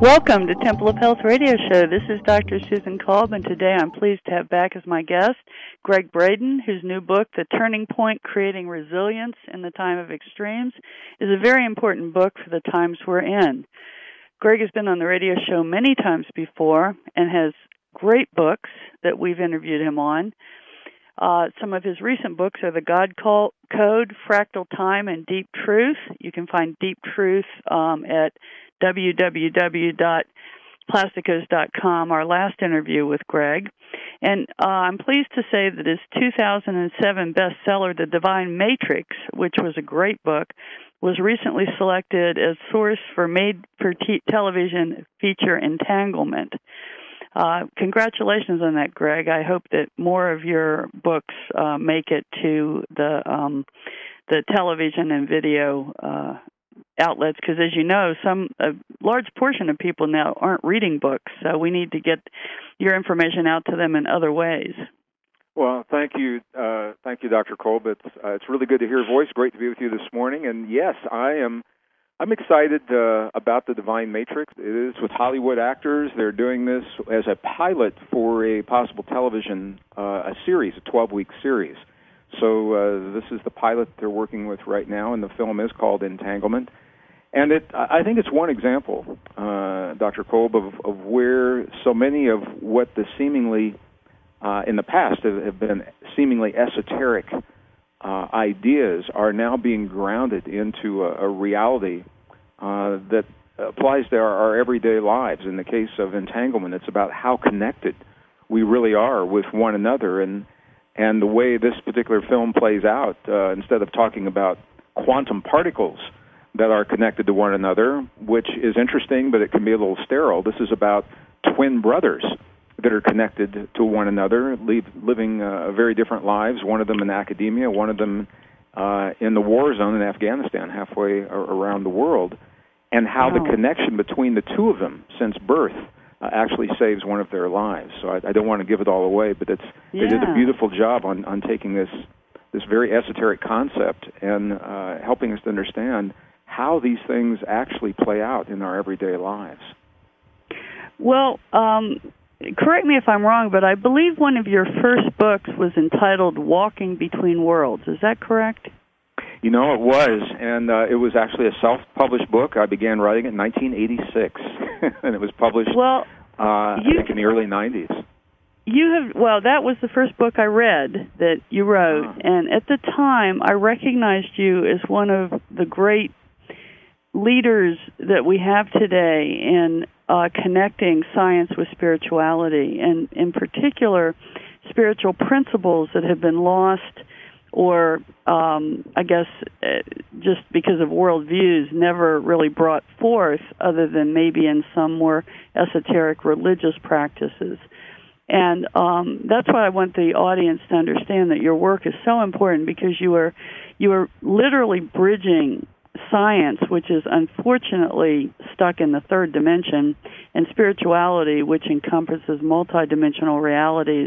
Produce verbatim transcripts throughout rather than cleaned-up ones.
Welcome to Temple of Health Radio Show. This is Doctor Susan Kolb, and today I'm pleased to have back as my guest Gregg Braden, whose new book, The Turning Point, Creating Resilience in the Time of Extremes, is a very important book for the times we're in. Gregg has been on the radio show many times before and has great books that we've interviewed him on. Uh, some of his recent books are The God Code, Fractal Time, and Deep Truth. You can find Deep Truth um, at w w w dot plasticos dot com, our last interview with Gregg. And uh, I'm pleased to say that his two thousand seven bestseller, The Divine Matrix, which was a great book, was recently selected as source for made-for-television feature Entanglement. Uh, congratulations on that, Gregg. I hope that more of your books uh, make it to the um, the television and video uh, outlets, because, as you know, some a large portion of people now aren't reading books, so we need to get your information out to them in other ways. Well, thank you, uh, thank you, Doctor Kolb. It's uh, it's really good to hear your voice. Great to be with you this morning. And yes, I am. I'm excited uh, about The Divine Matrix. It is with Hollywood actors. They're doing this as a pilot for a possible television, uh, a series, a twelve-week series. So uh, this is the pilot they're working with right now, and the film is called Entanglement. And it, I think it's one example, uh, Doctor Kolb, of, of where so many of what the seemingly, uh, in the past, have, have been seemingly esoteric Uh, ideas are now being grounded into a, a reality uh, that applies to our, our everyday lives. In the case of Entanglement, it's about how connected we really are with one another, and and the way this particular film plays out. Uh, instead of talking about quantum particles that are connected to one another, which is interesting, but it can be a little sterile. This is about twin brothers that are connected to one another, live, living uh, very different lives, one of them in academia, one of them uh, in the war zone in Afghanistan, halfway around the world, and how wow. the connection between the two of them since birth uh, actually saves one of their lives. So I, I don't want to give it all away, but it's, yeah. they did a beautiful job on, on taking this, this very esoteric concept and uh, helping us to understand how these things actually play out in our everyday lives. Well, um... correct me if I'm wrong, but I believe one of your first books was entitled Walking Between Worlds. Is that correct? You know, it was, and uh, it was actually a self-published book. I began writing it in nineteen eighty-six, and it was published, well, uh, you, I think, in the early nineties. You have, well, that was the first book I read that you wrote, uh-huh. and at the time, I recognized you as one of the great leaders that we have today in Uh, connecting science with spirituality, and in particular, spiritual principles that have been lost or, um, I guess, uh, just because of worldviews, never really brought forth other than maybe in some more esoteric religious practices. And um, that's why I want the audience to understand that your work is so important, because you are, you are literally bridging science, which is unfortunately stuck in the third dimension, and spirituality, which encompasses multidimensional realities,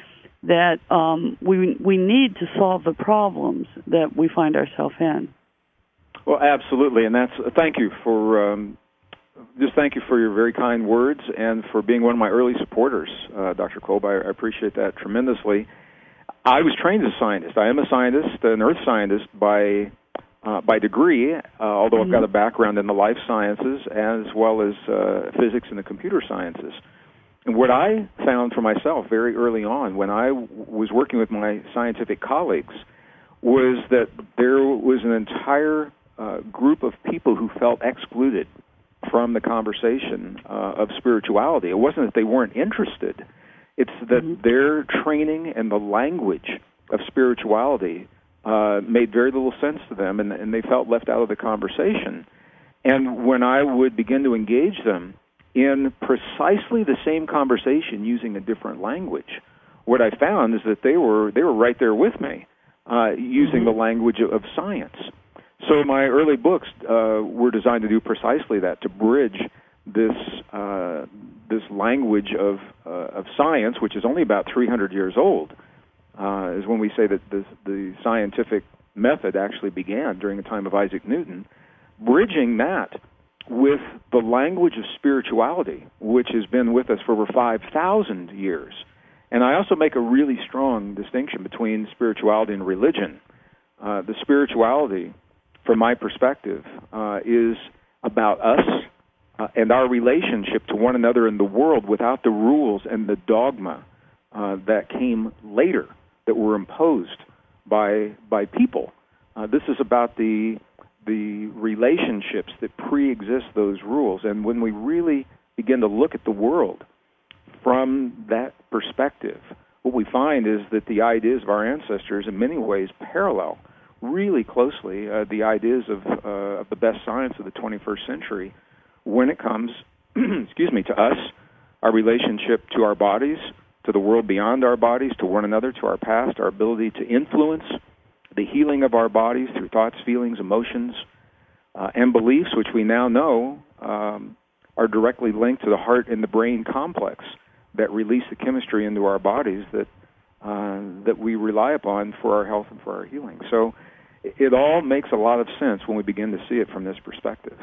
that um, we we need to solve the problems that we find ourselves in. Well, absolutely, and that's thank you for um, just thank you for your very kind words and for being one of my early supporters, uh, Doctor Kolb. I, I appreciate that tremendously. I was trained as a scientist. I am a scientist, an earth scientist by Uh, by degree, uh, although mm-hmm. I've got a background in the life sciences as well as uh, physics and the computer sciences. And what I found for myself very early on when I w- was working with my scientific colleagues was that there was an entire uh, group of people who felt excluded from the conversation uh, of spirituality. It wasn't that they weren't interested. It's that mm-hmm. their training and the language of spirituality Uh, made very little sense to them, and, and they felt left out of the conversation. And when I would begin to engage them in precisely the same conversation using a different language, what I found is that they were they were right there with me, uh, using mm-hmm. the language of, of science. So my early books uh, were designed to do precisely that, to bridge this uh, this language of uh, of science, which is only about three hundred years old. Uh, is when we say that this, the scientific method actually began during the time of Isaac Newton, bridging that with the language of spirituality, which has been with us for over five thousand years. And I also make a really strong distinction between spirituality and religion. Uh, the spirituality, from my perspective, uh, is about us uh, and our relationship to one another in the world without the rules and the dogma uh, that came later, that were imposed by by people. Uh, this is about the the relationships that pre-exist those rules. And when we really begin to look at the world from that perspective, what we find is that the ideas of our ancestors in many ways parallel really closely uh, the ideas of, uh, of the best science of the twenty-first century when it comes, excuse me, to us, our relationship to our bodies, to the world beyond our bodies, to one another, to our past, our ability to influence the healing of our bodies through thoughts, feelings, emotions, uh, and beliefs, which we now know um, are directly linked to the heart and the brain complex that release the chemistry into our bodies that uh, that we rely upon for our health and for our healing. So it all makes a lot of sense when we begin to see it from this perspective.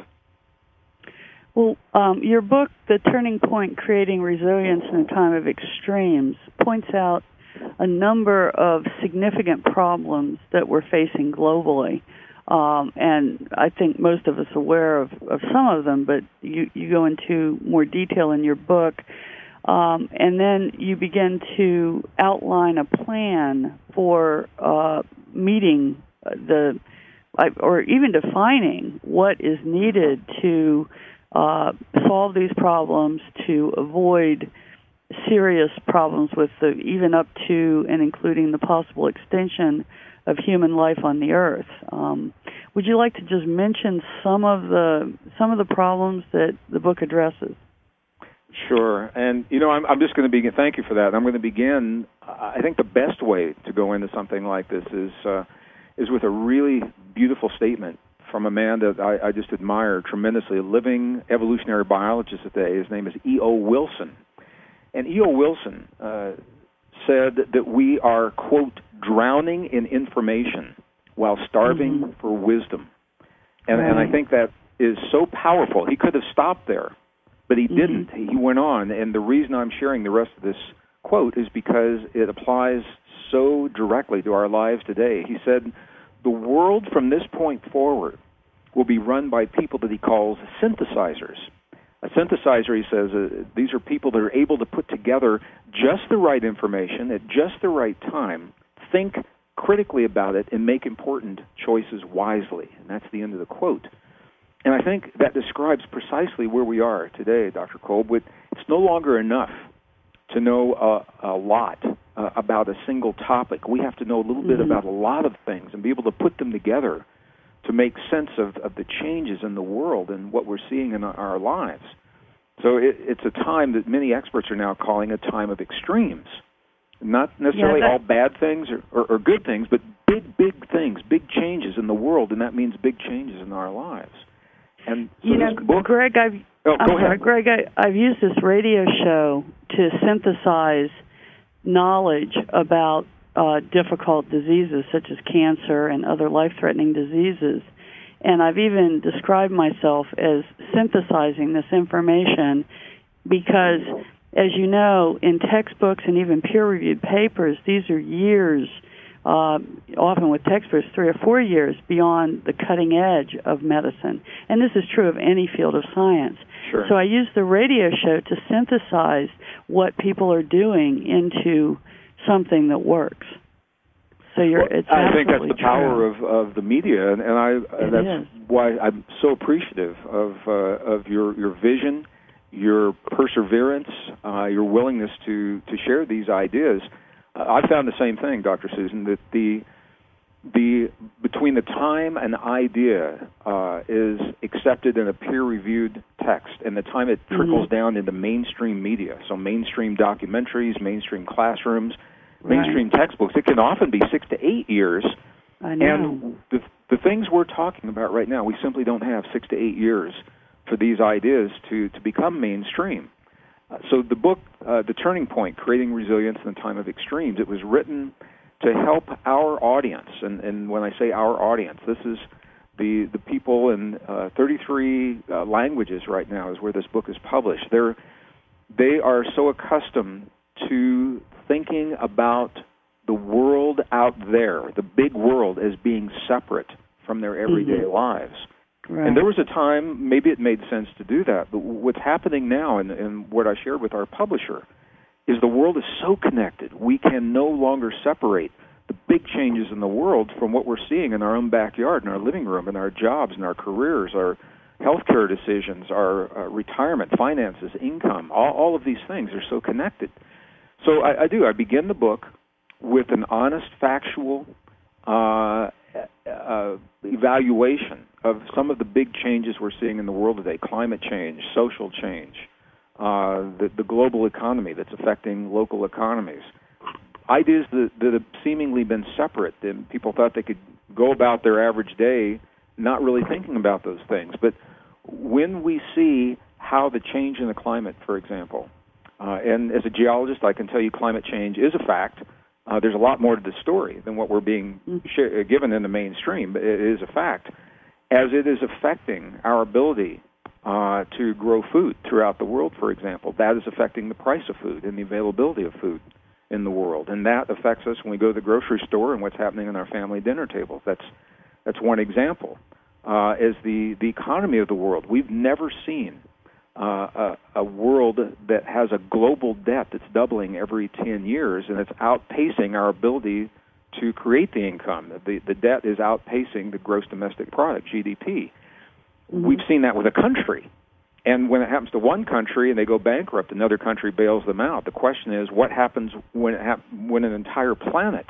Well, um, your book, The Turning Point, Creating Resilience in a Time of Extremes, points out a number of significant problems that we're facing globally. Um, and I think most of us are aware of, of some of them, but you, you go into more detail in your book. Um, and then you begin to outline a plan for uh, meeting the, or even defining what is needed to uh, solve these problems, to avoid serious problems with the, even up to and including the possible extinction of human life on the earth. Um, would you like to just mention some of the some of the problems that the book addresses? Sure, and you know, I'm, I'm just going to begin. Thank you for that. I'm going to begin. I think the best way to go into something like this is uh, is with a really beautiful statement from a man that I, I just admire tremendously, a living evolutionary biologist today. His name is E O Wilson. And E O Wilson uh, said that we are, quote, drowning in information while starving mm-hmm. for wisdom. And, right. and I think that is so powerful. He could have stopped there, but he mm-hmm. didn't. He went on. And the reason I'm sharing the rest of this quote is because it applies so directly to our lives today. He said, the world from this point forward will be run by people that he calls synthesizers. A synthesizer, he says, uh, these are people that are able to put together just the right information at just the right time, think critically about it, and make important choices wisely. And that's the end of the quote. And I think that describes precisely where we are today, Doctor Kolb. It's no longer enough to know uh, a lot uh, about a single topic. We have to know a little mm-hmm. bit about a lot of things and be able to put them together to make sense of, of the changes in the world and what we're seeing in our lives. So it, it's a time that many experts are now calling a time of extremes. Not necessarily yeah, all bad things or, or, or good things, but big, big things, big changes in the world, and that means big changes in our lives. And so you know, book, Greg, I've, oh, I'm go sorry, ahead. Greg, I, I've used this radio show to synthesize knowledge about Uh, difficult diseases such as cancer and other life-threatening diseases. And I've even described myself as synthesizing this information because, as you know, in textbooks and even peer-reviewed papers, these are years, uh, often with textbooks, three or four years beyond the cutting edge of medicine. And this is true of any field of science. Sure. So I use the radio show to synthesize what people are doing into something that works. So you're, well, it's I think that's the true. power of, of the media, and, and I uh, that's is. why I'm so appreciative of uh, of your, your vision, your perseverance, uh, your willingness to, to share these ideas. Uh, I found the same thing, Doctor Susan, that the the between the time an idea uh, is accepted in a peer-reviewed text and the time it trickles mm-hmm. down into mainstream media, so mainstream documentaries, mainstream classrooms, mainstream right. textbooks, it can often be six to eight years. I know. And the, the things we're talking about right now, we simply don't have six to eight years for these ideas to, to become mainstream. Uh, so the book, uh, The Turning Point, Creating Resilience in a Time of Extremes, it was written to help our audience, and, and when I say our audience, this is The the people in uh, thirty-three uh, languages right now is where this book is published. They're they are so accustomed to thinking about the world out there, the big world, as being separate from their everyday mm-hmm. lives. Right. And there was a time, maybe it made sense to do that, but what's happening now, and, and what I shared with our publisher, is the world is so connected, we can no longer separate the big changes in the world from what we're seeing in our own backyard, in our living room, in our jobs, in our careers, our healthcare decisions, our uh, retirement, finances, income. All, all of these things are so connected. So I, I do. I begin the book with an honest, factual uh, uh, evaluation of some of the big changes we're seeing in the world today: climate change, social change, uh, the, the global economy that's affecting local economies. Ideas that, that have seemingly been separate, and people thought they could go about their average day not really thinking about those things. But when we see how the change in the climate, for example, uh, and as a geologist, I can tell you climate change is a fact. Uh, there's a lot more to the story than what we're being sh- given in the mainstream, but it is a fact. As it is affecting our ability uh, to grow food throughout the world, for example, that is affecting the price of food and the availability of food in the world, and that affects us when we go to the grocery store and what's happening on our family dinner tables. That's that's one example. Uh, as the, the economy of the world, we've never seen uh, a, a world that has a global debt that's doubling every ten years, and it's outpacing our ability to create the income. The, the debt is outpacing the gross domestic product, G D P. Mm-hmm. We've seen that with a country. And when it happens to one country and they go bankrupt, another country bails them out. The question is, what happens when it hap- when an entire planet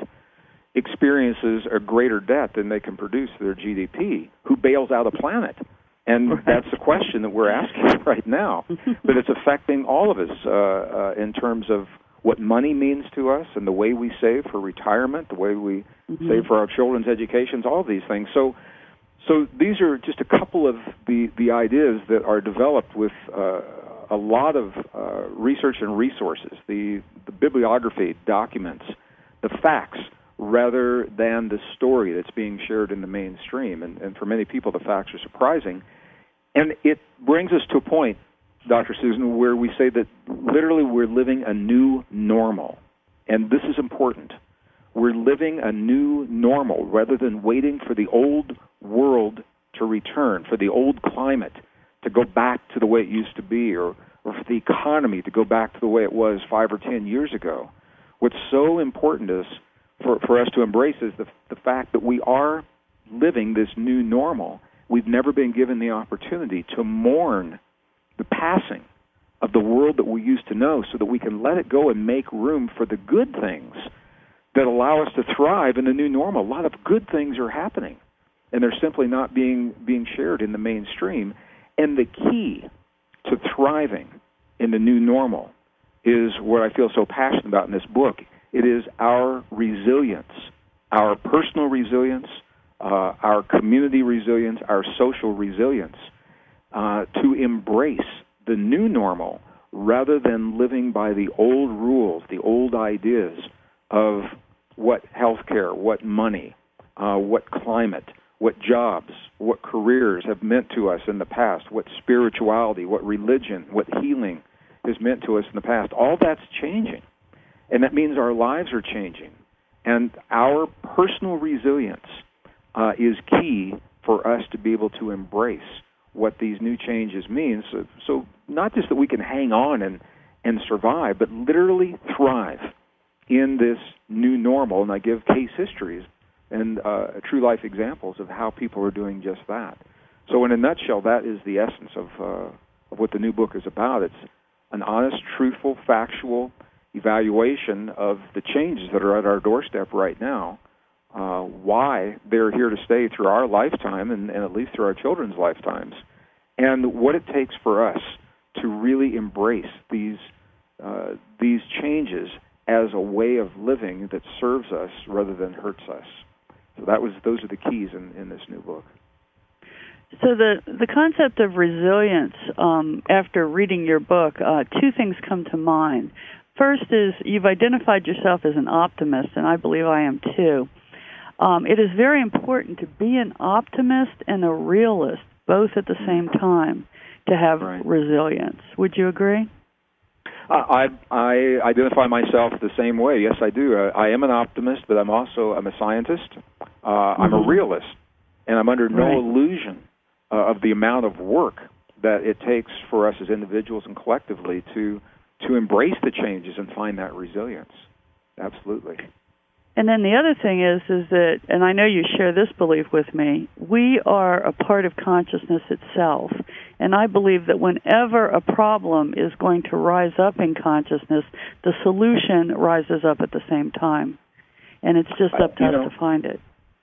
experiences a greater debt than they can produce their G D P? Who bails out a planet? And right. That's the question that we're asking right now. But it's affecting all of us uh, uh, in terms of what money means to us and the way we save for retirement, the way we mm-hmm. save for our children's educations, all of these things. So So these are just a couple of the, the ideas that are developed with uh, a lot of uh, research and resources, the, the bibliography, documents, the facts, rather than the story that's being shared in the mainstream. And, and for many people, the facts are surprising. And it brings us to a point, Doctor Susan, where we say that literally we're living a new normal. And this is important. We're living a new normal rather than waiting for the old world to return, for the old climate to go back to the way it used to be, or, or for the economy to go back to the way it was five or ten years ago. What's so important is for, for us to embrace is the, the fact that we are living this new normal. We've never been given the opportunity to mourn the passing of the world that we used to know so that we can let it go and make room for the good things that allow us to thrive in the new normal. A lot of good things are happening, and they're simply not being being shared in the mainstream. And the key to thriving in the new normal is what I feel so passionate about in this book. It is our resilience, our personal resilience, uh, our community resilience, our social resilience, uh, to embrace the new normal rather than living by the old rules, the old ideas of what healthcare, what money, uh, what climate, what jobs, what careers have meant to us in the past, what spirituality, what religion, what healing has meant to us in the past. All that's changing, and that means our lives are changing. And our personal resilience uh, is key for us to be able to embrace what these new changes mean. So, so not just that we can hang on and, and survive, but literally thrive in this new normal. And I give case histories and uh, true-life examples of how people are doing just that. So in a nutshell, that is the essence of, uh, of what the new book is about. It's an honest, truthful, factual evaluation of the changes that are at our doorstep right now, uh, why they're here to stay through our lifetime and, and at least through our children's lifetimes, and what it takes for us to really embrace these uh, these changes as a way of living that serves us rather than hurts us. So that was those are the keys in, in this new book. So the the concept of resilience, um, after reading your book, uh, two things come to mind. First is you've identified yourself as an optimist, and I believe I am too. um, it is very important to be an optimist and a realist, both at the same time, to have right. resilience. Would you agree? I, I identify myself the same way. Yes, I do. Uh, I am an optimist, but I'm also I'm a scientist. Uh, mm-hmm. I'm a realist, and I'm under no right. illusion uh, of the amount of work that it takes for us as individuals and collectively to to embrace the changes and find that resilience. Absolutely. And then the other thing is, is that, and I know you share this belief with me, we are a part of consciousness itself. And I believe that whenever a problem is going to rise up in consciousness, the solution rises up at the same time. And it's just up to uh, us know, to find it.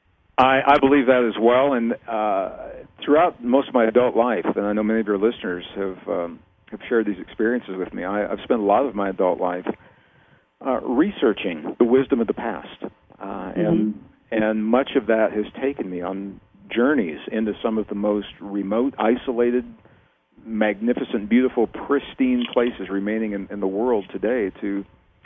I, I believe that as well. And uh, throughout most of my adult life, and I know many of your listeners have um, have shared these experiences with me, I, I've spent a lot of my adult life Uh, researching the wisdom of the past, uh, mm-hmm. and and much of that has taken me on journeys into some of the most remote, isolated, magnificent, beautiful, pristine places remaining in, in the world today to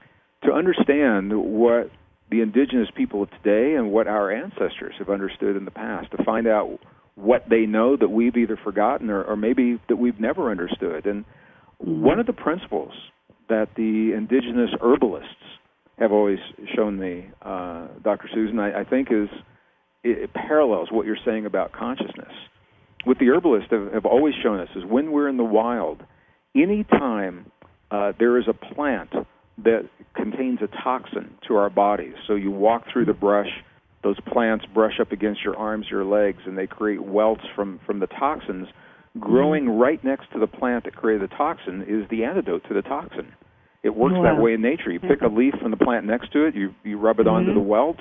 to understand what the indigenous people of today and what our ancestors have understood in the past, to find out what they know that we've either forgotten or, or maybe that we've never understood. And mm-hmm. one of the principles that the indigenous herbalists have always shown me, uh, Doctor Susan, I, I think is it, it parallels what you're saying about consciousness. What the herbalists have, have always shown us is when we're in the wild, any time uh, there is a plant that contains a toxin to our bodies, so you walk through the brush, those plants brush up against your arms, your legs, and they create welts from, from the toxins. Growing right next to the plant that created the toxin is the antidote to the toxin. It works wow. that way in nature. You pick a leaf from the plant next to it, you you rub it mm-hmm. onto the welt,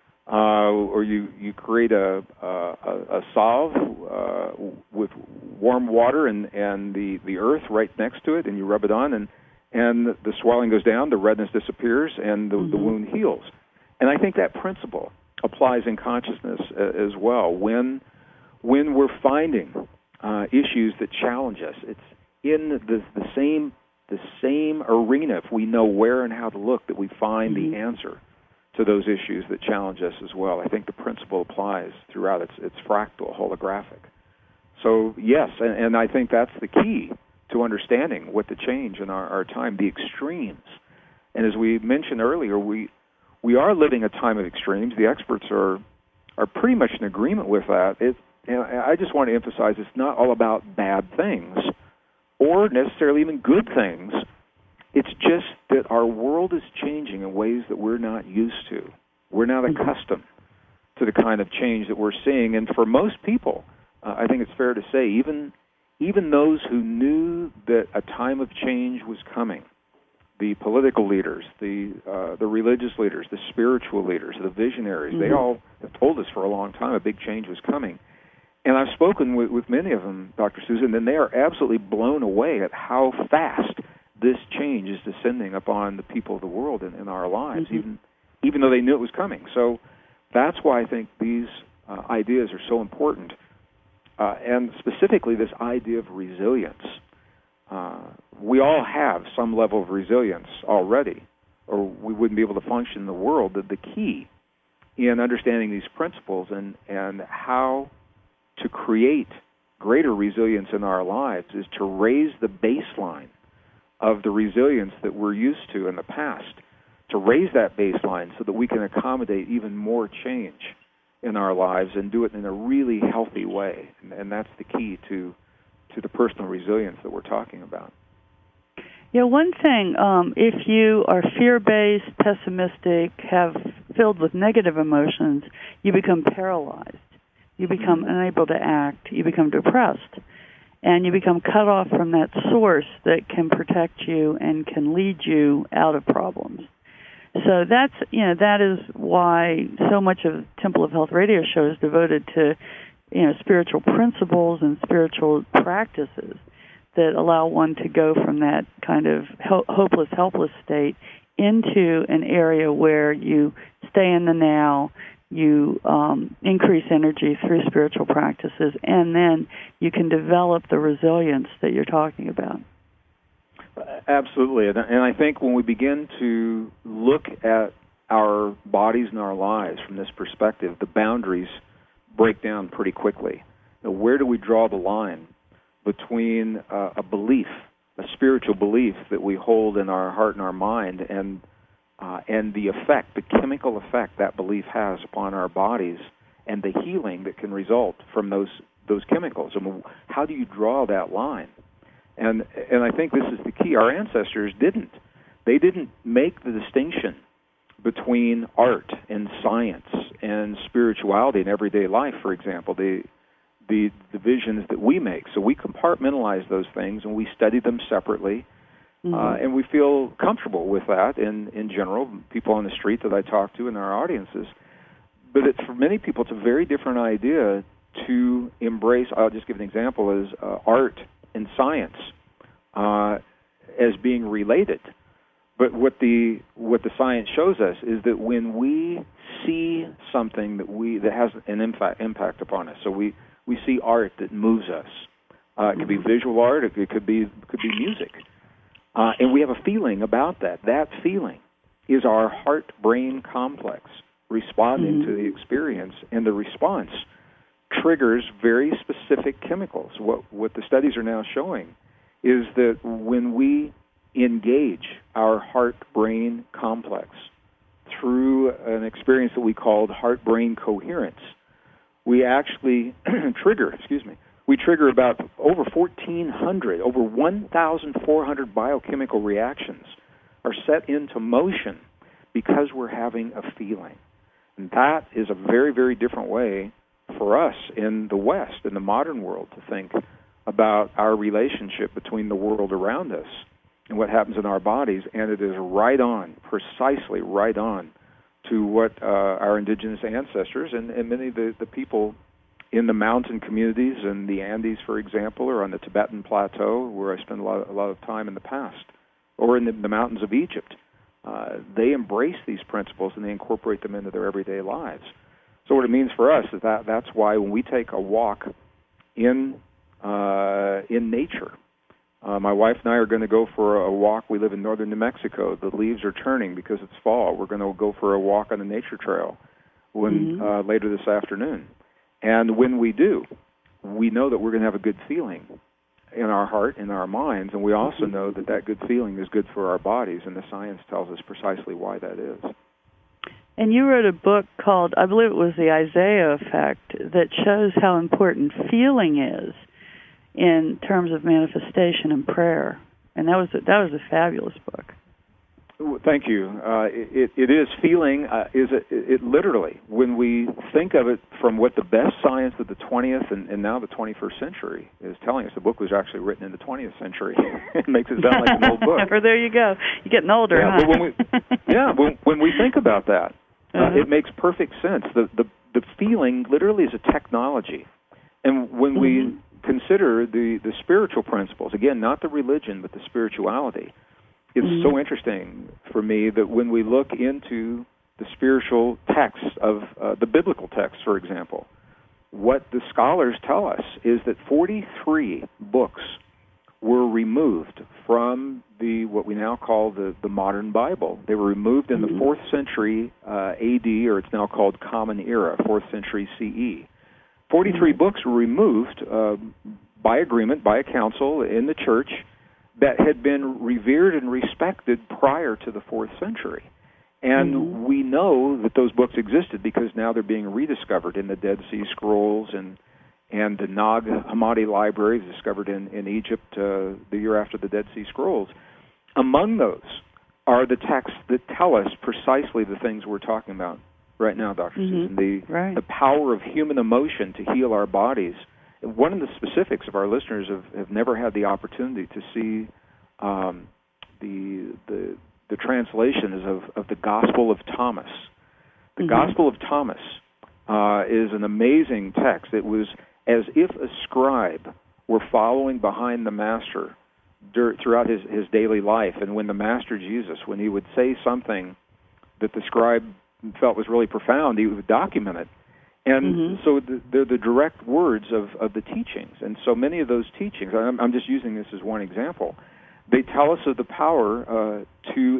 uh, or you, you create a a, a salve uh, with warm water and, and the, the earth right next to it, and you rub it on, and, and the swelling goes down, the redness disappears, and the, mm-hmm. the wound heals. And I think that principle applies in consciousness as well. When when we're finding Uh, issues that challenge us, it's in the, the same the same arena, if we know where and how to look, that we find mm-hmm. the answer to those issues that challenge us as well. I think the principle applies throughout. It's, it's fractal, holographic. So, yes, and, and I think that's the key to understanding what the change in our, our time, the extremes. And as we mentioned earlier, we we are living a time of extremes. The experts are, are pretty much in agreement with that. It, And I just want to emphasize it's not all about bad things or necessarily even good things. It's just that our world is changing in ways that we're not used to. We're not accustomed to the kind of change that we're seeing. And for most people, uh, I think it's fair to say, even even those who knew that a time of change was coming, the political leaders, the uh, the religious leaders, the spiritual leaders, the visionaries, mm-hmm. they all have told us for a long time a big change was coming. And I've spoken with, with many of them, Doctor Susan, and they are absolutely blown away at how fast this change is descending upon the people of the world in, in our lives, mm-hmm. even even though they knew it was coming. So that's why I think these uh, ideas are so important, uh, and specifically this idea of resilience. Uh, we all have some level of resilience already, or we wouldn't be able to function in the world. The, the key in understanding these principles and, and how to create greater resilience in our lives is to raise the baseline of the resilience that we're used to in the past, to raise that baseline so that we can accommodate even more change in our lives and do it in a really healthy way. And, and that's the key to to the personal resilience that we're talking about. Yeah, one thing, um, if you are fear-based, pessimistic, have filled with negative emotions, you become paralyzed. You become unable to act. You become depressed. And you become cut off from that source that can protect you and can lead you out of problems. So that's, you know, that is why so much of Temple of Health radio show is devoted to, you know, spiritual principles and spiritual practices that allow one to go from that kind of ho- hopeless, helpless state into an area where you stay in the now, you um, increase energy through spiritual practices, and then you can develop the resilience that you're talking about. Absolutely. And I think when we begin to look at our bodies and our lives from this perspective, the boundaries break down pretty quickly. Now, where do we draw the line between uh, a belief, a spiritual belief that we hold in our heart and our mind, and uh, and the effect, the chemical effect that belief has upon our bodies, and the healing that can result from those those chemicals? I mean, how do you draw that line? And and I think this is the key. Our ancestors didn't. They didn't make the distinction between art and science and spirituality in everyday life, for example, the the divisions that we make. So we compartmentalize those things and we study them separately, mm-hmm. uh, and we feel comfortable with that in, in general, people on the street that I talk to in our audiences. But it, for many people, it's a very different idea to embrace, I'll just give an example, as uh, art and science uh, as being related. But what the what the science shows us is that when we see something that we that has an impact impact upon us, so we, we see art that moves us. Uh, it could be visual art, it could be it could be music, uh, and we have a feeling about that. That feeling is our heart-brain complex responding mm-hmm. to the experience, and the response triggers very specific chemicals. What what the studies are now showing is that when we engage our heart-brain complex through an experience that we called heart-brain coherence, we actually trigger, excuse me, we trigger about over fourteen hundred, over one thousand four hundred biochemical reactions are set into motion because we're having a feeling. And that is a very, very different way for us in the West, in the modern world, to think about our relationship between the world around us and what happens in our bodies, and it is right on, precisely right on, to what uh, our indigenous ancestors and, and many of the, the people in the mountain communities in the Andes, for example, or on the Tibetan Plateau, where I spent a lot, a lot of time in the past, or in the, the mountains of Egypt. Uh, they embrace these principles and they incorporate them into their everyday lives. So what it means for us is that that's why when we take a walk in uh, in nature, Uh, my wife and I are going to go for a walk. We live in northern New Mexico. The leaves are turning because it's fall. We're going to go for a walk on the nature trail when, mm-hmm. uh, later this afternoon. And when we do, we know that we're going to have a good feeling in our heart, in our minds, and we also know that that good feeling is good for our bodies, and the science tells us precisely why that is. And you wrote a book called, I believe it was The Isaiah Effect, that shows how important feeling is in terms of manifestation and prayer, and that was a, that was a fabulous book. Thank you. Uh, it, it is feeling. Uh, is it, it literally, when we think of it from what the best science of the twentieth and, and now the twenty-first century is telling us, the book was actually written in the twentieth century. It makes it sound like an old book. Or there you go. You're getting older, yeah, huh? But when we, yeah. When, when we think about that, uh, uh-huh. it makes perfect sense. The, the the feeling literally is a technology, and when mm-hmm. we consider the, the spiritual principles, again, not the religion, but the spirituality, it's mm-hmm. so interesting for me that when we look into the spiritual texts of uh, the biblical texts, for example, what the scholars tell us is that forty-three books were removed from the what we now call the, the modern Bible. They were removed in mm-hmm. the fourth century uh, A D, or it's now called Common Era, fourth century C E. forty-three mm-hmm. books were removed uh, by agreement, by a council in the church that had been revered and respected prior to the fourth century. And mm-hmm. we know that those books existed because now they're being rediscovered in the Dead Sea Scrolls and and the Nag Hammadi libraries discovered in, in Egypt uh, the year after the Dead Sea Scrolls. Among those are the texts that tell us precisely the things we're talking about right now, Doctor Mm-hmm. Susan, the, right. the power of human emotion to heal our bodies. One of the specifics of our listeners have, have never had the opportunity to see um, the, the the translations of, of the Gospel of Thomas. The mm-hmm. Gospel of Thomas uh, is an amazing text. It was as if a scribe were following behind the Master dur- throughout his, his daily life. And when the Master Jesus, when he would say something that the scribe felt was really profound, he would document it. And mm-hmm. so the, they're the direct words of, of the teachings. And so many of those teachings, I'm, I'm just using this as one example, they tell us of the power uh, to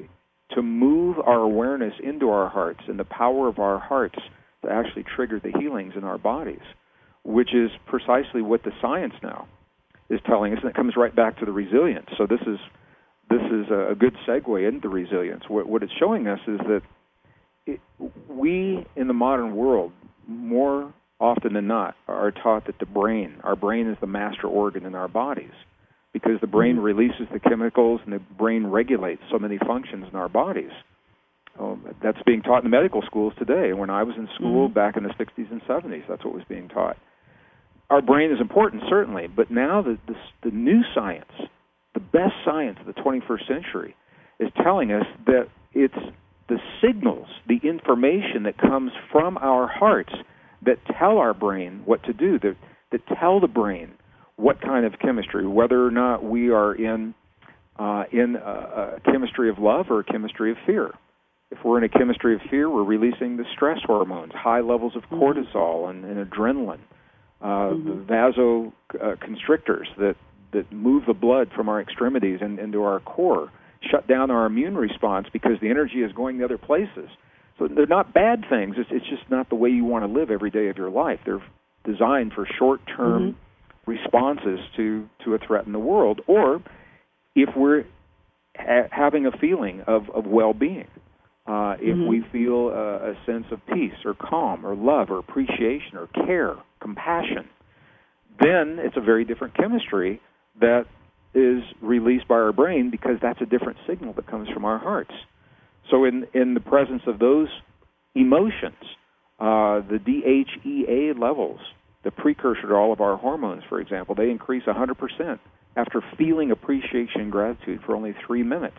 to move our awareness into our hearts and the power of our hearts to actually trigger the healings in our bodies, which is precisely what the science now is telling us, and it comes right back to the resilience. So this is this is a good segue into resilience. What, what it's showing us is that it, we in the modern world, more often than not, are taught that the brain, our brain is the master organ in our bodies, because the brain releases the chemicals and the brain regulates so many functions in our bodies. Um, that's being taught in the medical schools today. When I was in school mm-hmm. back in the sixties and seventies, that's what was being taught. Our brain is important, certainly, but now the, the, the new science, the best science of the twenty-first century, is telling us that it's the signals, the information that comes from our hearts that tell our brain what to do, that, that tell the brain what kind of chemistry, whether or not we are in uh, in a, a chemistry of love or a chemistry of fear. If we're in a chemistry of fear, we're releasing the stress hormones, high levels of cortisol and, and adrenaline, uh, mm-hmm. the vasoconstrictors that, that move the blood from our extremities and into our core, shut down our immune response because the energy is going to other places. So they're not bad things. It's, it's just not the way you want to live every day of your life. They're designed for short-term mm-hmm. responses to, to a threat in the world, or if we're ha- having a feeling of, of well-being. Uh, if mm-hmm. we feel a, a sense of peace or calm or love or appreciation or care, compassion, then it's a very different chemistry that is released by our brain, because that's a different signal that comes from our hearts. So in, in the presence of those emotions, uh, the D H E A levels, the precursor to all of our hormones, for example, they increase one hundred percent after feeling appreciation and gratitude for only three minutes.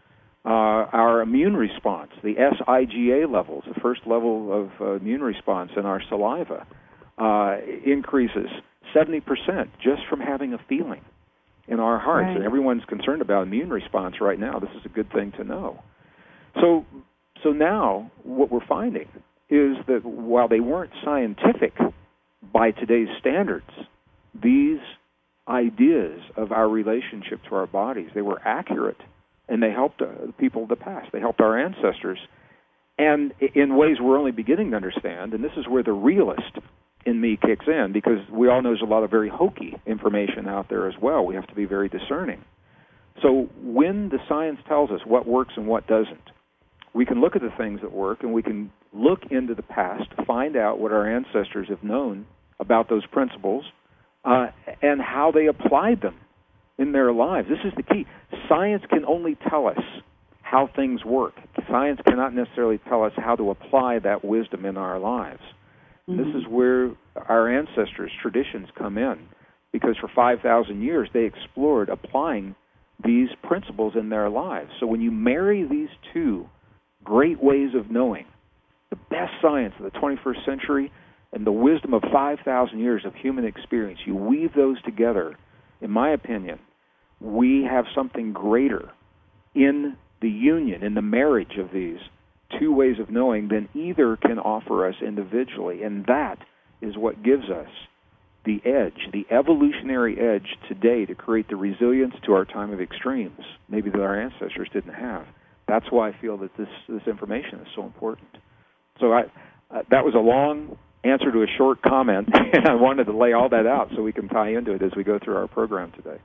Uh, our immune response, the S I G A levels, the first level of uh, immune response in our saliva, uh, increases seventy percent just from having a feeling in our hearts. Right. And everyone's concerned about immune response right now. This is a good thing to know. So, so now what we're finding is that while they weren't scientific by today's standards, these ideas of our relationship to our bodies, they were accurate. And they helped uh, the people of the past. They helped our ancestors. And in ways we're only beginning to understand, and this is where the realist in me kicks in, because we all know there's a lot of very hokey information out there as well. We have to be very discerning. So when the science tells us what works and what doesn't, we can look at the things that work, and we can look into the past to find out what our ancestors have known about those principles uh, and how they applied them in their lives. This is the key. Science can only tell us how things work. Science cannot necessarily tell us how to apply that wisdom in our lives. Mm-hmm. This is where our ancestors' traditions come in, because for five thousand years they explored applying these principles in their lives. So when you marry these two great ways of knowing, the best science of the twenty-first century and the wisdom of five thousand years of human experience, you weave those together, in my opinion, we have something greater in the union, in the marriage of these two ways of knowing than either can offer us individually. And that is what gives us the edge, the evolutionary edge today to create the resilience to our time of extremes, maybe that our ancestors didn't have. That's why I feel that this, this information is so important. So I, uh, that was a long answer to a short comment, and I wanted to lay all that out so we can tie into it as we go through our program today.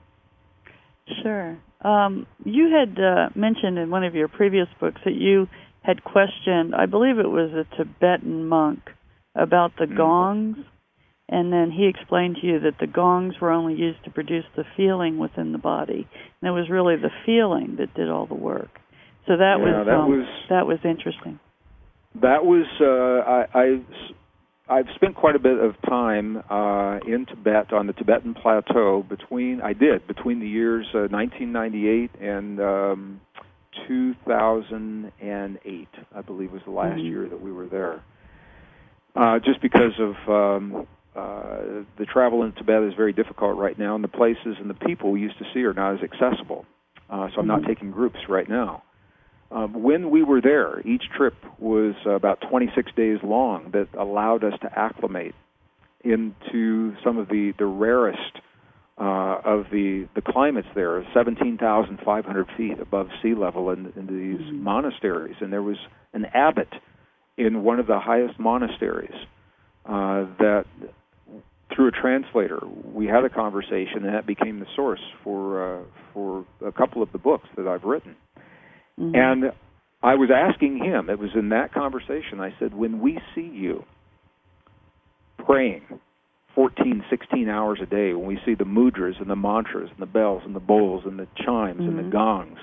Sure. Um, you had uh, mentioned in one of your previous books that you had questioned, I believe it was a Tibetan monk, about the mm-hmm. gongs, and then he explained to you that the gongs were only used to produce the feeling within the body, and it was really the feeling that did all the work. So that yeah, was that um, was that was interesting. That was uh, I. I I've spent quite a bit of time uh, in Tibet, on the Tibetan Plateau, between, I did, between the years uh, nineteen ninety-eight and um, two thousand eight, I believe was the last mm-hmm. year that we were there. Uh, just because of um, uh, the travel in Tibet is very difficult right now, and the places and the people we used to see are not as accessible. Uh, so I'm mm-hmm. not taking groups right now. Um, when we were there, each trip was uh, about twenty-six days long, that allowed us to acclimate into some of the, the rarest uh, of the, the climates there, seventeen thousand five hundred feet above sea level in, in these mm-hmm. monasteries. And there was an abbot in one of the highest monasteries uh, that, through a translator, we had a conversation, and that became the source for uh, for a couple of the books that I've written. Mm-hmm. And I was asking him, it was in that conversation, I said, when we see you praying fourteen, sixteen hours a day, when we see the mudras and the mantras and the bells and the bowls and the chimes mm-hmm. and the gongs,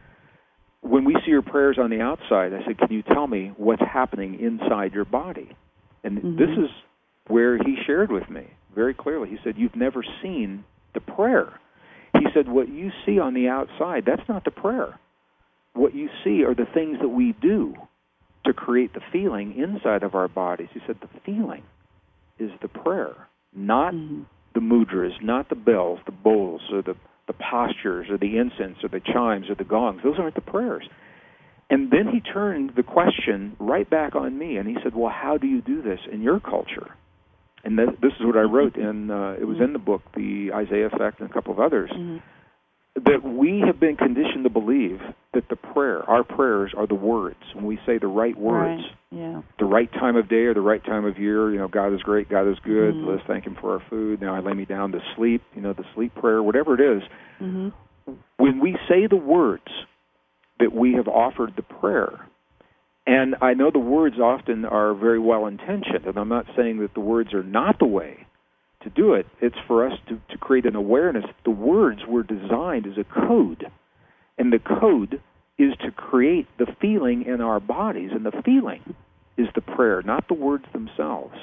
when we see your prayers on the outside, I said, can you tell me what's happening inside your body? And mm-hmm. this is where he shared with me very clearly. He said, you've never seen the prayer. He said, what you see on the outside, that's not the prayer. What you see are the things that we do to create the feeling inside of our bodies. He said, the feeling is the prayer, not mm-hmm. the mudras, not the bells, the bowls, or the, the postures, or the incense, or the chimes, or the gongs. Those aren't the prayers. And then he turned the question right back on me, and he said, well, how do you do this in your culture? And th- this is what I wrote in, uh, it was in the book, The Isaiah Effect, and a couple of others, mm-hmm. that we have been conditioned to believe that the prayer, our prayers are the words. When we say the right words, right. Yeah. the right time of day or the right time of year, you know, God is great, God is good, mm-hmm. let's thank Him for our food, now I lay me down to sleep, you know, the sleep prayer, whatever it is. Mm-hmm. When we say the words that we have offered the prayer, and I know the words often are very well-intentioned, and I'm not saying that the words are not the way to do it. It's for us to, to create an awareness. The words were designed as a code, and the code is to create the feeling in our bodies, and the feeling is the prayer, not the words themselves.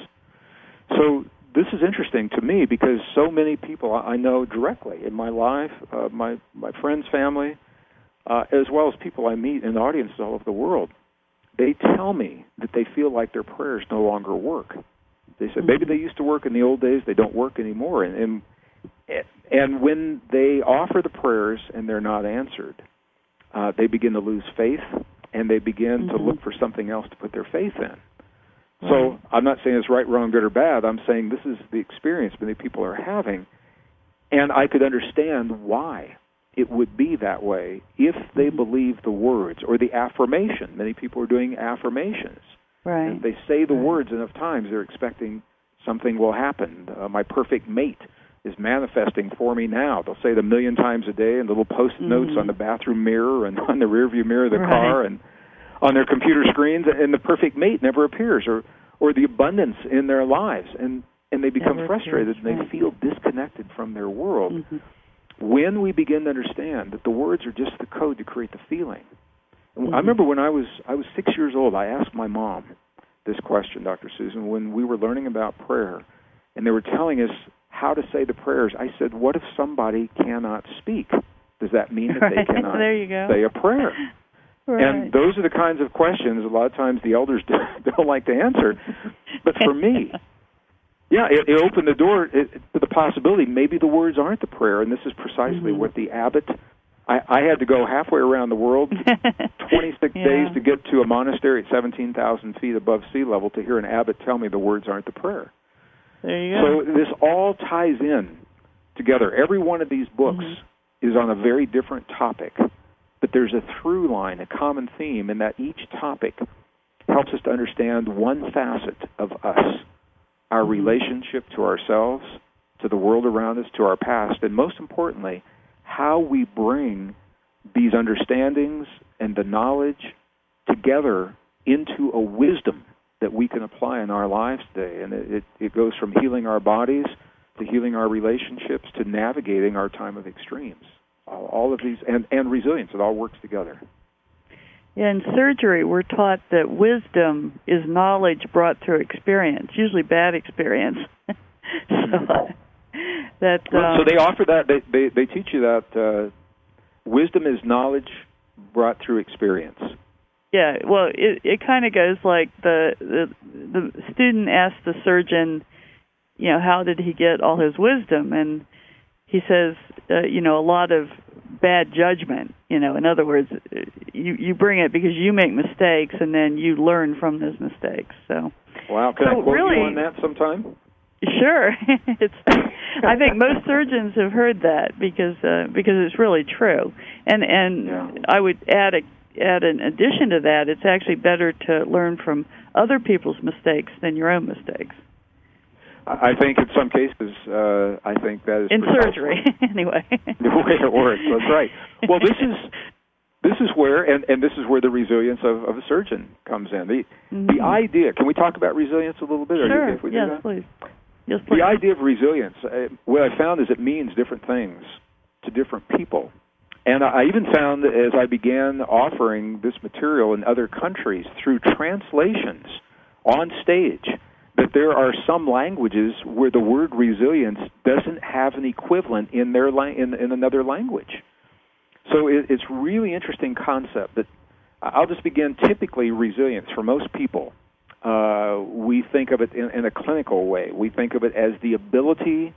So this is interesting to me because so many people I know directly in my life, uh, my, my friends, family, uh, as well as people I meet in audiences all over the world, they tell me that they feel like their prayers no longer work. They said maybe they used to work in the old days, they don't work anymore. And, and and when they offer the prayers and they're not answered, uh, they begin to lose faith, and they begin mm-hmm. to look for something else to put their faith in. Right. So I'm not saying it's right, wrong, good, or bad. I'm saying this is the experience many people are having, and I could understand why it would be that way if they believe the words or the affirmation. Many people are doing affirmations. Right. And they say the right. words enough times, they're expecting something will happen. Uh, my perfect mate is manifesting for me now. They'll say it a million times a day in little post-it mm-hmm. notes on the bathroom mirror and on the rearview mirror of the right. car and on their computer screens, and the perfect mate never appears, or, or the abundance in their lives. And, and they become never frustrated, appears, and they right. feel disconnected from their world. Mm-hmm. When we begin to understand that the words are just the code to create the feeling. Mm-hmm. I remember when I was I was six years old, I asked my mom this question, Doctor Susan, when we were learning about prayer, and they were telling us how to say the prayers. I said, what if somebody cannot speak? Does that mean that right. they cannot there you go. say a prayer? Right. And those are the kinds of questions a lot of times the elders don't like to answer. But for me, yeah, it, it opened the door it, to the possibility maybe the words aren't the prayer, and this is precisely mm-hmm. what the abbot, I, I had to go halfway around the world, twenty-six yeah. days to get to a monastery at seventeen thousand feet above sea level to hear an abbot tell me the words aren't the prayer. There you go. So this all ties in together. Every one of these books mm-hmm. is on a very different topic, but there's a through line, a common theme, in that each topic helps us to understand one facet of us. Our relationship to ourselves, to the world around us, to our past, and most importantly, how we bring these understandings and the knowledge together into a wisdom that we can apply in our lives today. And it, it goes from healing our bodies to healing our relationships to navigating our time of extremes. All, all of these, and, and resilience, it all works together. Yeah, in surgery, we're taught that wisdom is knowledge brought through experience, usually bad experience. so that um, so they offer that. They they, they teach you that uh, wisdom is knowledge brought through experience. Yeah, well, it it kind of goes like the, the the student asked the surgeon, you know, how did he get all his wisdom, and he says, uh, you know, a lot of bad judgment. You know, in other words, you you bring it because you make mistakes, and then you learn from those mistakes. So, wow, can so I quote really, you on that sometime? Sure. it's I think most surgeons have heard that because uh, because it's really true. And and yeah. I would add a, add an addition to that. It's actually better to learn from other people's mistakes than your own mistakes. I think in some cases, uh, I think that is in surgery anyway. The way it works. That's right. Well, this is. This is where, and, and this is where the resilience of, of a surgeon comes in. The mm-hmm. the idea. Can we talk about resilience a little bit? Sure. Are you okay if we yes, do that? please. Yes, please. The idea of resilience. Uh, what I found is it means different things to different people, and I even found that as I began offering this material in other countries through translations on stage, that there are some languages where the word resilience doesn't have an equivalent in their la- in, in another language. So it, it's a really interesting concept that I'll just begin. Typically, resilience for most people, uh, we think of it in, in a clinical way. We think of it as the ability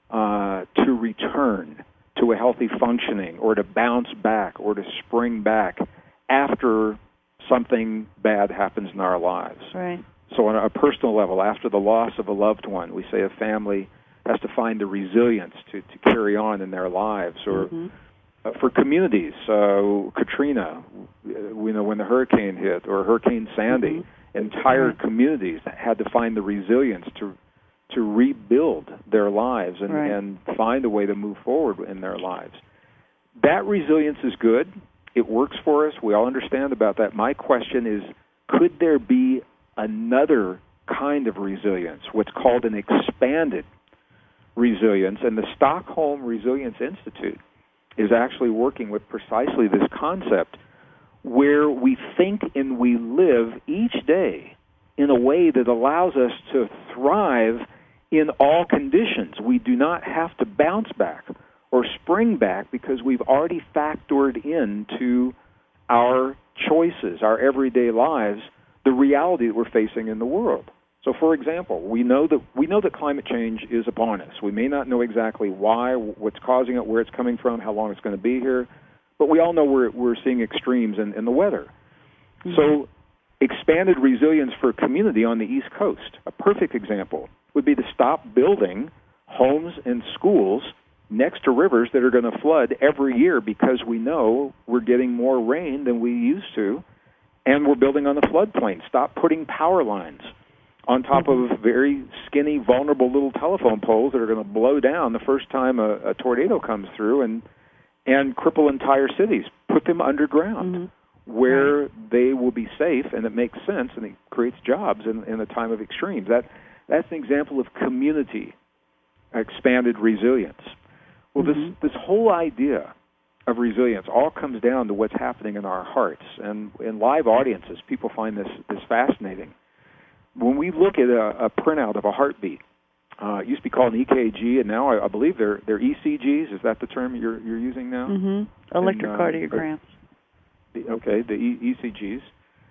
uh, to return to a healthy functioning or to bounce back or to spring back after something bad happens in our lives. Right. So on a personal level, after the loss of a loved one, we say a family has to find the resilience to, to carry on in their lives. Or mm-hmm. Uh, for communities, uh, Katrina, you know, when the hurricane hit, or Hurricane Sandy, mm-hmm. entire right. communities had to find the resilience to to rebuild their lives and, right. and find a way to move forward in their lives. That resilience is good. It works for us. We all understand about that. My question is, could there be another kind of resilience, what's called an expanded resilience? And the Stockholm Resilience Institute is actually working with precisely this concept where we think and we live each day in a way that allows us to thrive in all conditions. We do not have to bounce back or spring back because we've already factored into our choices, our everyday lives, the reality that we're facing in the world. So, for example, we know that we know that climate change is upon us. We may not know exactly why, what's causing it, where it's coming from, how long it's going to be here, but we all know we're we're seeing extremes in, in the weather. Mm-hmm. So, expanded resilience for a community on the East Coast, a perfect example, would be to stop building homes and schools next to rivers that are going to flood every year because we know we're getting more rain than we used to, and we're building on the floodplain. Stop putting power lines on top mm-hmm. of very skinny, vulnerable little telephone poles that are going to blow down the first time a, a tornado comes through and and cripple entire cities. Put them underground mm-hmm. where right. they will be safe, and it makes sense, and it creates jobs in, in a time of extremes. That That's an example of community expanded resilience. Well, mm-hmm. this, this whole idea of resilience all comes down to what's happening in our hearts. And in live audiences, people find this, this fascinating. When we look at a, a printout of a heartbeat, uh, it used to be called an E K G, and now I, I believe they're they're E C Gs. Is that the term you're you're using now? Mm-hmm. Electrocardiograms. And, uh, okay, the e- ECGs.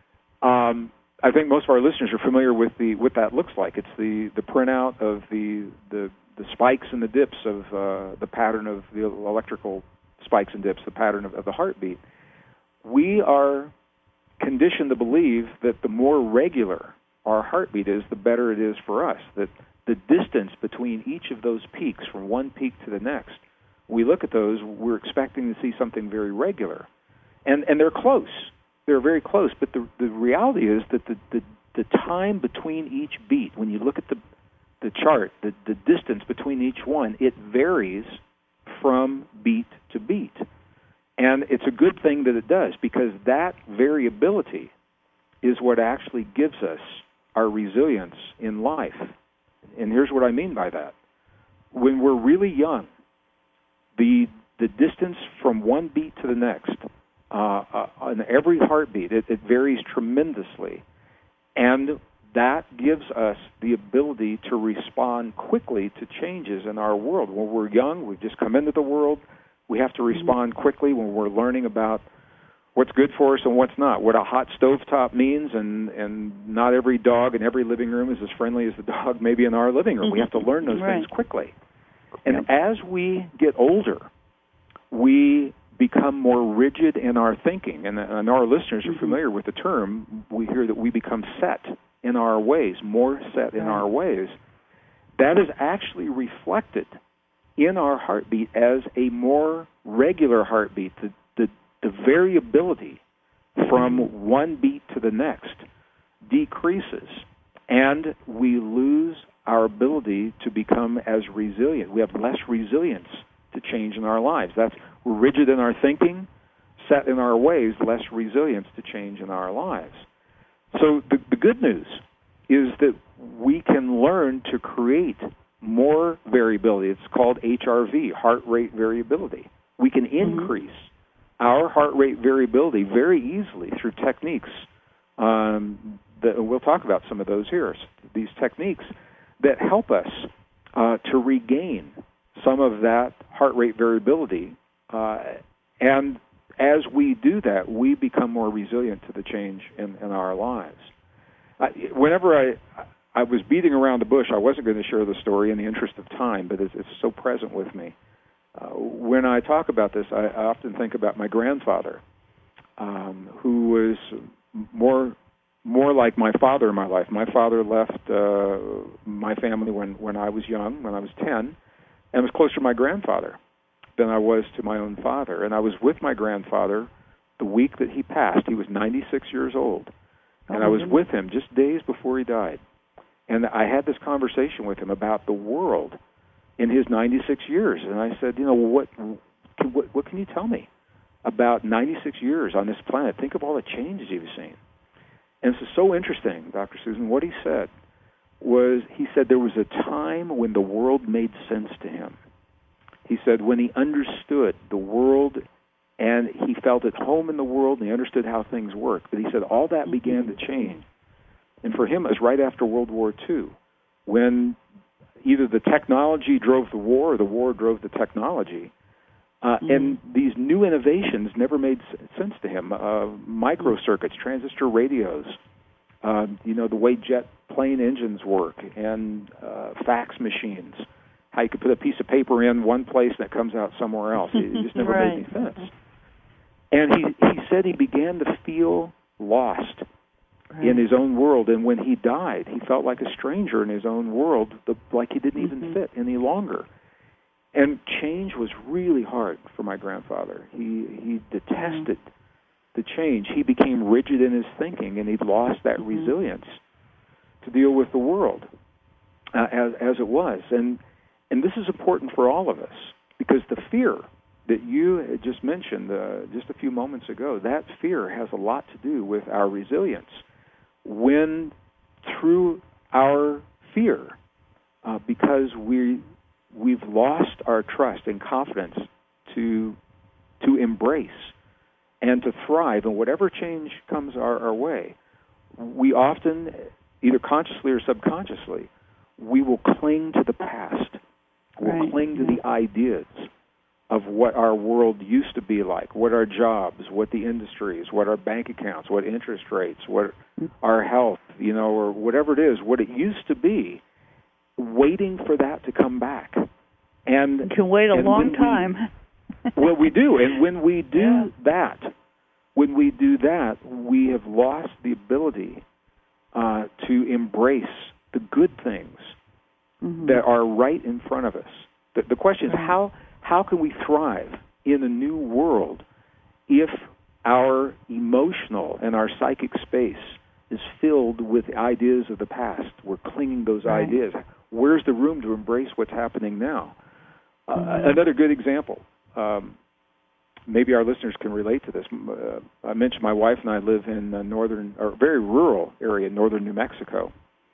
Um, I think most of our listeners are familiar with the what that looks like. It's the, the printout of the, the the spikes and the dips of uh, the pattern of the electrical spikes and dips, the pattern of, of the heartbeat. We are conditioned to believe that the more regular our heartbeat is, the better it is for us, that the distance between each of those peaks, from one peak to the next, we look at those, we're expecting to see something very regular. And and they're close. They're very close, but the the reality is that the, the, the time between each beat, when you look at the the chart, the, the distance between each one, it varies from beat to beat. And it's a good thing that it does, because that variability is what actually gives us our resilience in life. And here's what I mean by that. When we're really young, the the distance from one beat to the next, uh, uh, on every heartbeat, it, it varies tremendously. And that gives us the ability to respond quickly to changes in our world. When we're young, we've just come into the world, we have to respond quickly when we're learning about what's good for us and what's not, what a hot stovetop means, and, and not every dog in every living room is as friendly as the dog maybe in our living room. Mm-hmm. We have to learn those right. things quickly. And yep. as we get older, we become more rigid in our thinking. And I know our listeners are familiar with the term. We hear that we become set in our ways, more set in our ways. That is actually reflected in our heartbeat as a more regular heartbeat. The, the, the variability from one beat to the next decreases, and we lose our ability to become as resilient. We have less resilience to change in our lives. That's we're rigid in our thinking, set in our ways, less resilience to change in our lives. So the, the good news is that we can learn to create more variability. It's called H R V, heart rate variability. We can increase mm-hmm. our heart rate variability very easily through techniques. Um, that we'll talk about some of those here, these techniques that help us uh, to regain some of that heart rate variability. Uh, and as we do that, we become more resilient to the change in, in our lives. I, whenever I I was beating around the bush, I wasn't going to share the story in the interest of time, but it's, it's so present with me. Uh, when I talk about this, I, I often think about my grandfather, um, who was more more like my father in my life. My father left uh, my family when, when I was young, when I was ten, and was closer to my grandfather than I was to my own father. And I was with my grandfather the week that he passed. He was ninety-six years old. And I was with him just days before he died. And I had this conversation with him about the world in his ninety-six years. And I said, you know, what what, what can you tell me about ninety-six years on this planet? Think of all the changes you've seen. And this is so interesting, Doctor Susan. What he said was, he said there was a time when the world made sense to him. He said when he understood the world and he felt at home in the world and he understood how things work. But he said all that began to change. And for him, it was right after World War Two, when either the technology drove the war or the war drove the technology. Uh, mm-hmm. And these new innovations never made sense to him. Uh, microcircuits, transistor radios, uh, you know, the way jet plane engines work, and uh, fax machines, how you could put a piece of paper in one place and it comes out somewhere else. It, it just never right. made any sense. And he, he said he began to feel lost right. in his own world. And when he died, he felt like a stranger in his own world, like he didn't mm-hmm. even fit any longer. And change was really hard for my grandfather. He he detested mm-hmm. the change. He became rigid in his thinking, and he lost that mm-hmm. resilience to deal with the world uh, as as it was. And and this is important for all of us, because the fear that you had just mentioned uh, just a few moments ago, that fear has a lot to do with our resilience. When through our fear, uh, because we we've lost our trust and confidence to to embrace and to thrive in whatever change comes our, our way, we often, either consciously or subconsciously, we will cling to the past. We'll right. cling to the ideas of what our world used to be like, what our jobs, what the industries, what our bank accounts, what interest rates, what our health, you know, or whatever it is, what it used to be, waiting for that to come back. And you can wait a long time. We, well, we do. And when we do yeah. that, when we do that, we have lost the ability uh, to embrace the good things mm-hmm. that are right in front of us. The, the question right. is, how how can we thrive in a new world if our emotional and our psychic space is filled with ideas of the past? We're clinging those right. ideas. Where's the room to embrace what's happening now? Uh, mm-hmm. Another good example, um, maybe our listeners can relate to this. Uh, I mentioned my wife and I live in a northern, or very rural area in northern New Mexico.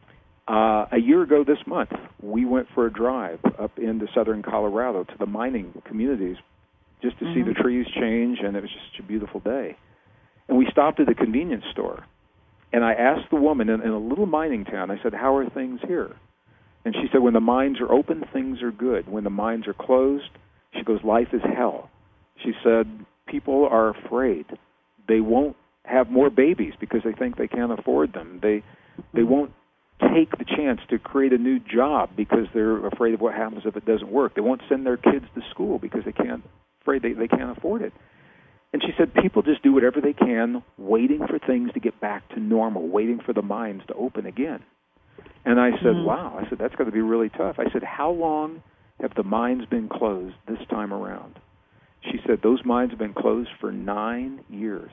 Uh, a year ago this month, we went for a drive up into southern Colorado to the mining communities just to mm-hmm. see the trees change, and it was just a beautiful day. And we stopped at a convenience store, and I asked the woman in, in a little mining town, I said, how are things here? And she said, when the mines are open, things are good. When the mines are closed, she goes, life is hell. She said, people are afraid. They won't have more babies because they think they can't afford them. They they won't take the chance to create a new job because they're afraid of what happens if it doesn't work. They won't send their kids to school because they can't afraid they, they can't afford it. And she said, people just do whatever they can, waiting for things to get back to normal, waiting for the mines to open again. And I said, mm-hmm. wow. I said, that's going to be really tough. I said, how long have the minds been closed this time around? She said those minds have been closed for nine years.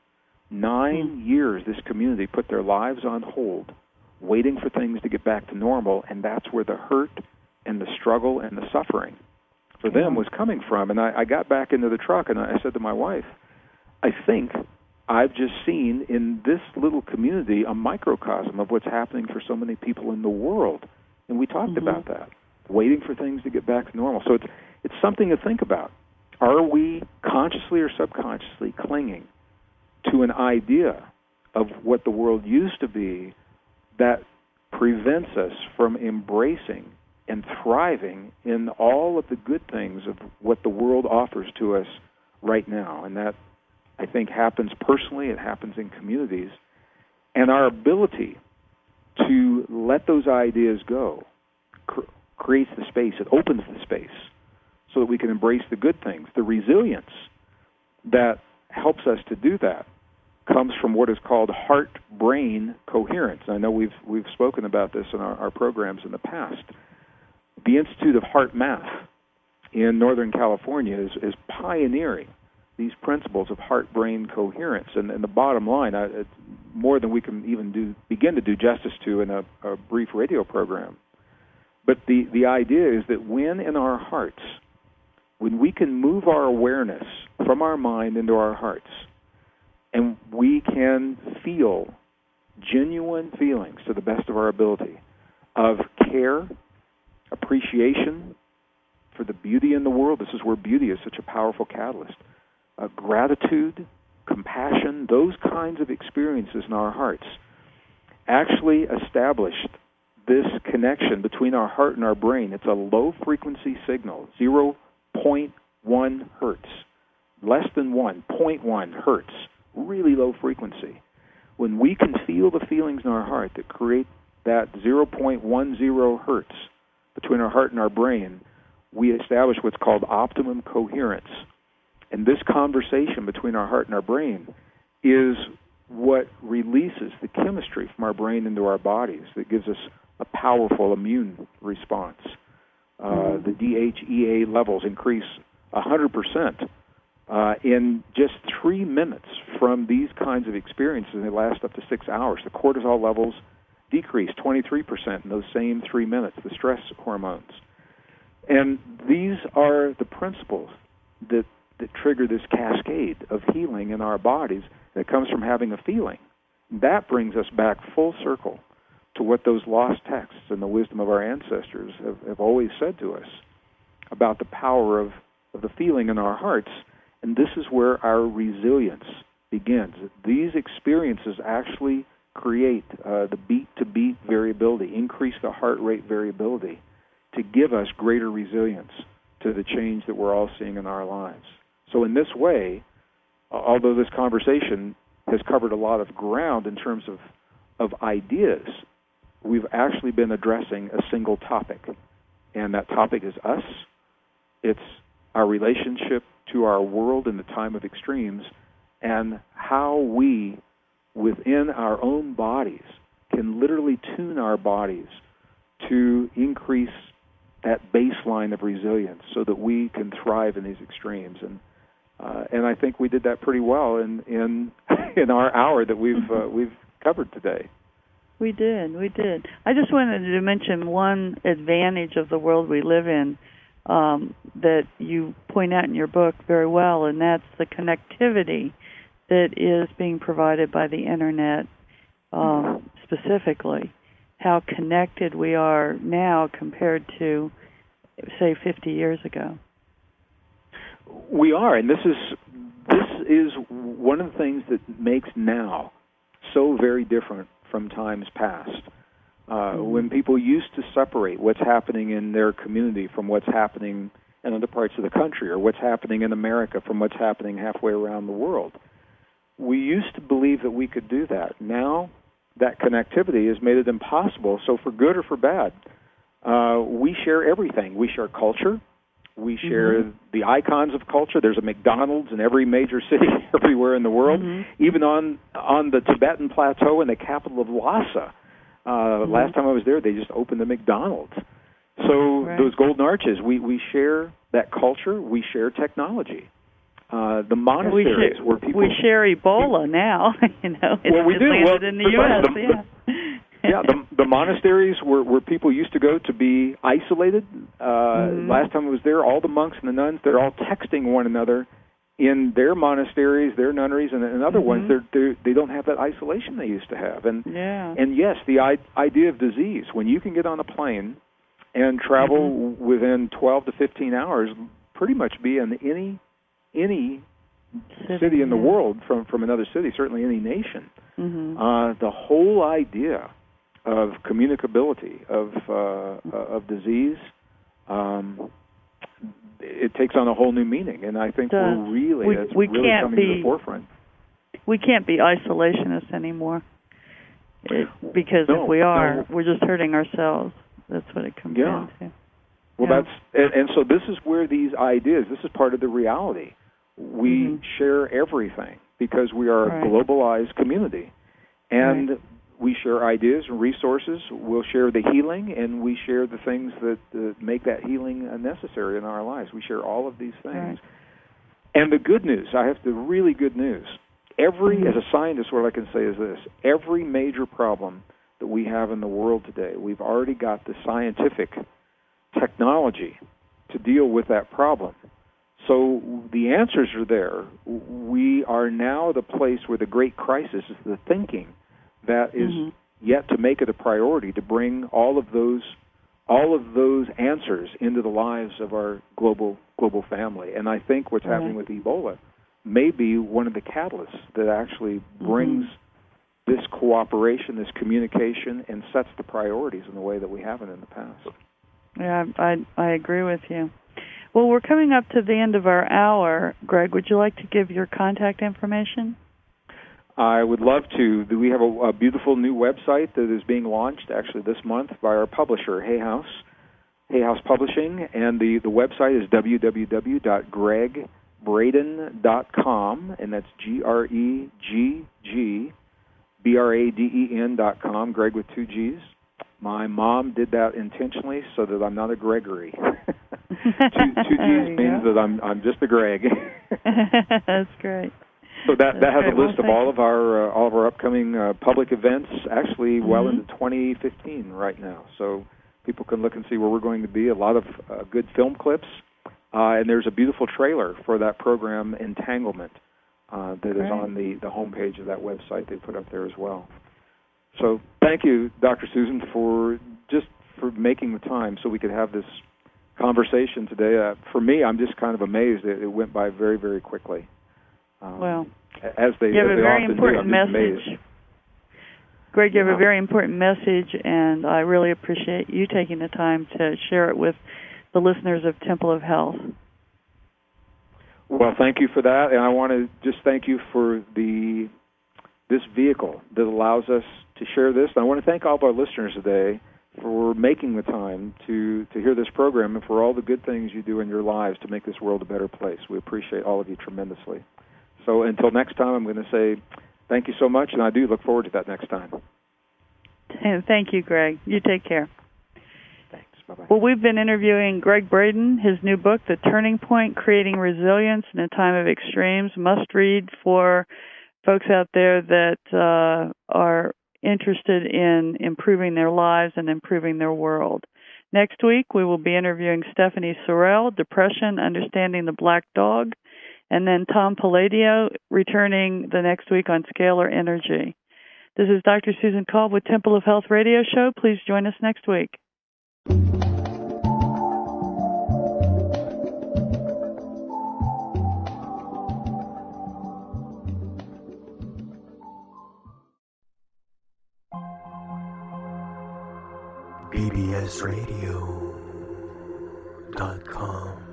Nine mm. years this community put their lives on hold, waiting for things to get back to normal, and that's where the hurt and the struggle and the suffering for them was coming from. And I, I got back into the truck, and I said to my wife, I think I've just seen in this little community a microcosm of what's happening for so many people in the world. And we talked mm-hmm. about that, waiting for things to get back to normal. So it's it's something to think about. Are we consciously or subconsciously clinging to an idea of what the world used to be that prevents us from embracing and thriving in all of the good things of what the world offers to us right now? And that, I think, happens personally, it happens in communities. And our ability to let those ideas go cr- creates the space, it opens the space so that we can embrace the good things. The resilience that helps us to do that comes from what is called heart-brain coherence. I know we've we've spoken about this in our, our programs in the past. The Institute of Heart Math in Northern California is, is pioneering these principles of heart-brain coherence. And, and the bottom line, I, it's more than we can even do begin to do justice to in a, a brief radio program. But the, the idea is that when in our hearts, when we can move our awareness from our mind into our hearts, and we can feel genuine feelings to the best of our ability of care, appreciation for the beauty in the world. This is where beauty is such a powerful catalyst. Uh, gratitude, compassion, those kinds of experiences in our hearts actually established this connection between our heart and our brain. It's a low-frequency signal, zero point one hertz, less than one, zero point one hertz, really low frequency. When we can feel the feelings in our heart that create that zero point one zero hertz between our heart and our brain, we establish what's called optimum coherence. And this conversation between our heart and our brain is what releases the chemistry from our brain into our bodies that gives us a powerful immune response. Uh, the D H E A levels increase one hundred percent uh, in just three minutes from these kinds of experiences, and they last up to six hours. The cortisol levels decrease twenty-three percent in those same three minutes, the stress hormones. And these are the principles that, that trigger this cascade of healing in our bodies that comes from having a feeling. That brings us back full circle to what those lost texts and the wisdom of our ancestors have, have always said to us about the power of, of the feeling in our hearts. And this is where our resilience begins. These experiences actually create uh, the beat-to-beat variability, increase the heart rate variability to give us greater resilience to the change that we're all seeing in our lives. So in this way, although this conversation has covered a lot of ground in terms of, of ideas, we've actually been addressing a single topic, and that topic is us. It's our relationship to our world in the time of extremes and how we, within our own bodies, can literally tune our bodies to increase that baseline of resilience so that we can thrive in these extremes. And uh, and I think we did that pretty well in in, in our hour that we've uh, we've covered today. We did, we did. I just wanted to mention one advantage of the world we live in um, that you point out in your book very well, and that's the connectivity that is being provided by the Internet um, specifically, how connected we are now compared to, say, fifty years ago. We are, and this is this is one of the things that makes now so very different from times past, uh, mm-hmm. when people used to separate what's happening in their community from what's happening in other parts of the country, or what's happening in America from what's happening halfway around the world. We used to believe that we could do that. Now that connectivity has made it impossible. So for good or for bad, uh, we share everything. We share culture. We share mm-hmm. the icons of culture. There's a McDonald's in every major city everywhere in the world. Mm-hmm. Even on on the Tibetan Plateau in the capital of Lhasa. Uh, mm-hmm. Last time I was there, they just opened a McDonald's. So right. those golden arches, we, we share that culture, we share technology. Uh, the monasteries we share, where people... We share Ebola now, you know. It's, well, we it's do. landed Well, in the U S, the, yeah. The, yeah, the, the monasteries where, where people used to go to be isolated. Uh, mm-hmm. Last time I was there, all the monks and the nuns, they're all texting one another in their monasteries, their nunneries, and, and other mm-hmm. ones. They're, they're, they don't have that isolation they used to have. And, yeah. and yes, the I- idea of disease, when you can get on a plane and travel mm-hmm. within twelve to fifteen hours, pretty much be in any any city, city in the yeah. world from, from another city, certainly any nation. Mm-hmm. Uh, the whole idea of communicability, of uh, of disease, um, it takes on a whole new meaning, and I think so we're really, we, that's we really can't coming be, to the forefront. We can't be isolationists anymore, it, because no, if we are, no. we're just hurting ourselves. That's what it comes yeah. down to. Well, yeah. that's and, and so this is where these ideas, this is part of the reality. We mm-hmm. share everything because we are right. a globalized community, and right. we share ideas and resources. We'll share the healing, and we share the things that uh, make that healing uh, necessary in our lives. We share all of these things. Right. And the good news, I have the really good news. Every, mm-hmm. as a scientist, what I can say is this: every major problem that we have in the world today, we've already got the scientific technology to deal with that problem. So the answers are there. We are now the place where the great crisis is the thinking that is mm-hmm. yet to make it a priority to bring all of those all of those answers into the lives of our global global family. And I think what's right. happening with Ebola may be one of the catalysts that actually brings mm-hmm. this cooperation, this communication, and sets the priorities in the way that we haven't in the past. Yeah, I I agree with you. Well, we're coming up to the end of our hour. Greg, would you like to give your contact information? I would love to. We have a, a beautiful new website that is being launched actually this month by our publisher, Hay House, Hay House Publishing, and the, the website is w w w dot greg braden dot com, and that's G R E G G B R A D E N dot com, Greg with two G's. My mom did that intentionally so that I'm not a Gregory. two, two G's means go. that I'm I'm just a Greg. That's great. So that That's that has great. a list well, of all of our uh, all of our upcoming uh, public events, actually mm-hmm. well into twenty fifteen right now. So people can look and see where we're going to be. A lot of uh, good film clips, uh, and there's a beautiful trailer for that program, Entanglement, uh, that great. is on the the homepage of that website. They put up there as well. So thank you, Doctor Susan, for just for making the time so we could have this conversation today. Uh, for me, I'm just kind of amazed that it went by very, very quickly. Um, well, as they, you have as a they very often important do, I'm message. amazed. Greg, you yeah. have a very important message, and I really appreciate you taking the time to share it with the listeners of Temple of Health. Well, thank you for that, and I want to just thank you for the this vehicle that allows us to share this. And I want to thank all of our listeners today for making the time to, to hear this program and for all the good things you do in your lives to make this world a better place. We appreciate all of you tremendously. So until next time, I'm going to say thank you so much, and I do look forward to that next time. Thank you, Greg. You take care. Thanks. Bye-bye. Well, we've been interviewing Greg Braden. His new book, The Turning Point, Creating Resilience in a Time of Extremes, must read for folks out there that uh, are interested in improving their lives and improving their world. Next week, we will be interviewing Stephanie Sorrell, Depression, Understanding the Black Dog, and then Tom Palladio returning the next week on Scalar Energy. This is Doctor Susan Kolb with Temple of Health Radio Show. Please join us next week. B B S radio dot com